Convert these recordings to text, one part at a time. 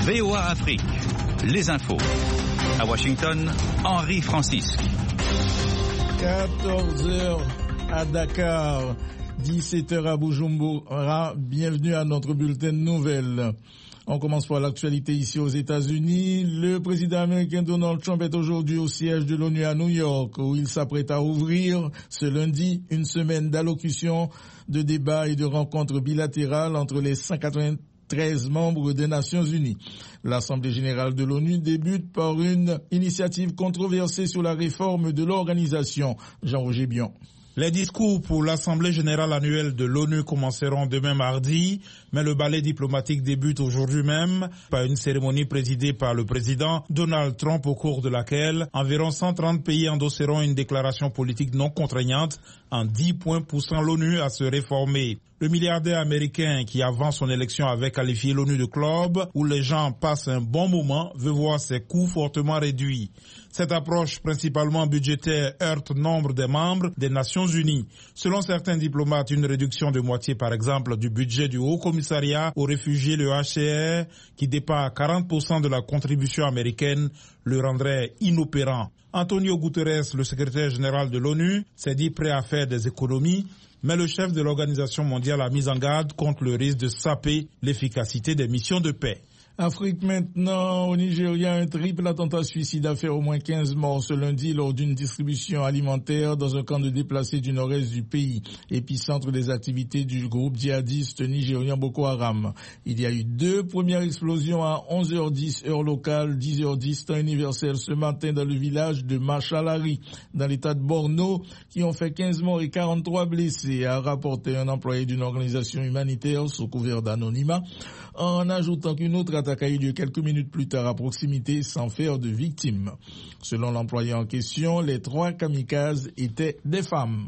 VOA Afrique, les infos. À Washington, Henri Francisque. 14h à Dakar, 17h à Bujumbura. Bienvenue à notre bulletin de nouvelles. On commence par l'actualité ici aux États-Unis. Le président américain Donald Trump est aujourd'hui au siège de l'ONU à New York, où il s'apprête à ouvrir ce lundi une semaine d'allocution, de débats et de rencontres bilatérales entre les 193 membres des Nations Unies. L'Assemblée générale de l'ONU débute par une initiative controversée sur la réforme de l'organisation. Jean-Roger Bion. Les discours pour l'Assemblée générale annuelle de l'ONU commenceront demain mardi, mais le ballet diplomatique débute aujourd'hui même par une cérémonie présidée par le président Donald Trump, au cours de laquelle environ 130 pays endosseront une déclaration politique non contraignante en 10 points poussant l'ONU à se réformer. Le milliardaire américain qui, avant son élection, avait qualifié l'ONU de club où les gens passent un bon moment, veut voir ses coûts fortement réduits. Cette approche principalement budgétaire heurte nombre des membres des Nations Unies. Selon certains diplomates, une réduction de moitié, par exemple, du budget du Haut Commissariat aux réfugiés, le HCR, qui dépasse 40% de la contribution américaine, le rendrait inopérant. Antonio Guterres, le secrétaire général de l'ONU, s'est dit prêt à faire des économies, mais le chef de l'Organisation mondiale a mis en garde contre le risque de saper l'efficacité des missions de paix. Afrique maintenant, au Nigeria, un triple attentat suicide a fait au moins 15 morts ce lundi lors d'une distribution alimentaire dans un camp de déplacés du nord-est du pays, épicentre des activités du groupe djihadiste nigérien Boko Haram. Il y a eu 2 premières explosions à 11h10 heure locale, 10h10 temps universel ce matin dans le village de Machalari, dans l'état de Borno, qui ont fait 15 morts et 43 blessés, a rapporté un employé d'une organisation humanitaire sous couvert d'anonymat, en ajoutant qu'une autre attaque a eu lieu quelques minutes plus tard à proximité sans faire de victimes. Selon l'employé en question, les 3 kamikazes étaient des femmes.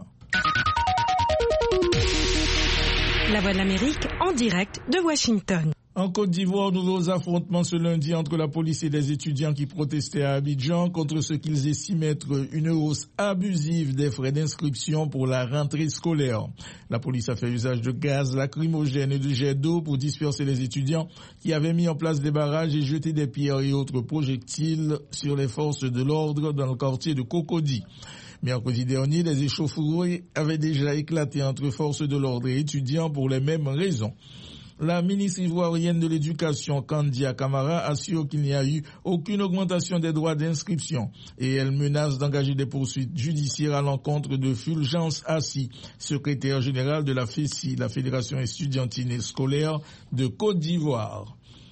La Voix de l'Amérique en direct de Washington. En Côte d'Ivoire, nouveaux affrontements ce lundi entre la police et les étudiants qui protestaient à Abidjan contre ce qu'ils estiment être une hausse abusive des frais d'inscription pour la rentrée scolaire. La police a fait usage de gaz lacrymogène et de jets d'eau pour disperser les étudiants qui avaient mis en place des barrages et jeté des pierres et autres projectiles sur les forces de l'ordre dans le quartier de Cocody. Mercredi dernier, les échauffourées avaient déjà éclaté entre forces de l'ordre et étudiants pour les mêmes raisons. La ministre ivoirienne de l'Éducation, Kandia Camara, assure qu'il n'y a eu aucune augmentation des droits d'inscription et elle menace d'engager des poursuites judiciaires à l'encontre de Fulgence Assi, secrétaire générale de la FESI, la Fédération estudiantine et scolaire de Côte d'Ivoire.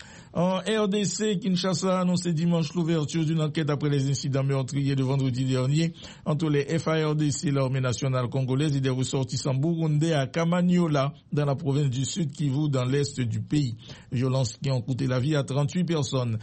En RDC, Kinshasa a annoncé dimanche l'ouverture d'une enquête après les incidents meurtriers de vendredi dernier entre les FARDC, l'armée nationale congolaise, et des ressortissants burundais à Kamanyola, dans la province du Sud Kivu, dans l'est du pays. Violences qui ont coûté la vie à 38 personnes,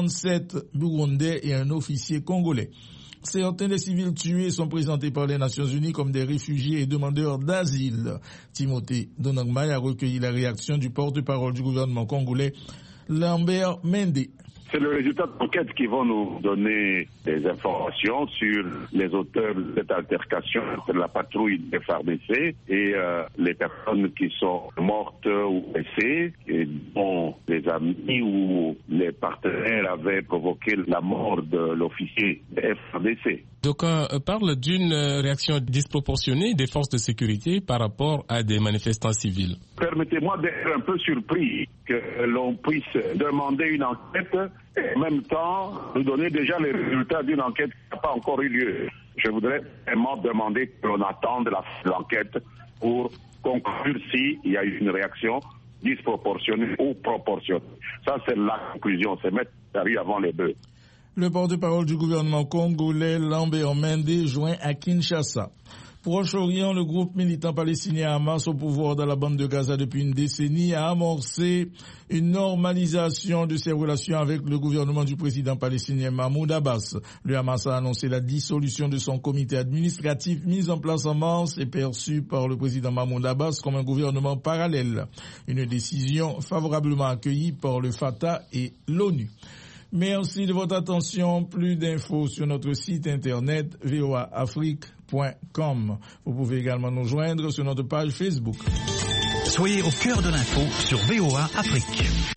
37 burundais et un officier congolais. Certains des civils tués sont présentés par les Nations Unies comme des réfugiés et demandeurs d'asile. Timothée Donangmai a recueilli la réaction du porte-parole du gouvernement congolais, Lambert Mende. C'est le résultat d'enquête qui vont nous donner des informations sur les auteurs de cette altercation entre la patrouille des FARDC et les personnes qui sont mortes ou blessées et dont les amis ou les partenaires avaient provoqué la mort de l'officier des FARDC. D'aucuns parlent d'une réaction disproportionnée des forces de sécurité par rapport à des manifestants civils. Permettez-moi d'être un peu surpris que l'on puisse demander une enquête et en même temps nous donner déjà les résultats d'une enquête qui n'a pas encore eu lieu. Je voudrais vraiment demander que l'on attende la fin de l'enquête pour conclure s'il y a eu une réaction disproportionnée ou proportionnée. Ça, c'est la conclusion, c'est mettre la rue avant les bœufs. Le porte-parole du gouvernement congolais, Lambert Mende, joint à Kinshasa. Proche-Orient, le groupe militant palestinien Hamas, au pouvoir dans la bande de Gaza depuis une décennie, a amorcé une normalisation de ses relations avec le gouvernement du président palestinien Mahmoud Abbas. Le Hamas a annoncé la dissolution de son comité administratif mis en place en mars et perçu par le président Mahmoud Abbas comme un gouvernement parallèle. Une décision favorablement accueillie par le Fatah et l'ONU. Merci de votre attention. Plus d'infos sur notre site internet voaafrique.com. Vous pouvez également nous joindre sur notre page Facebook. Soyez au cœur de l'info sur VOA Afrique.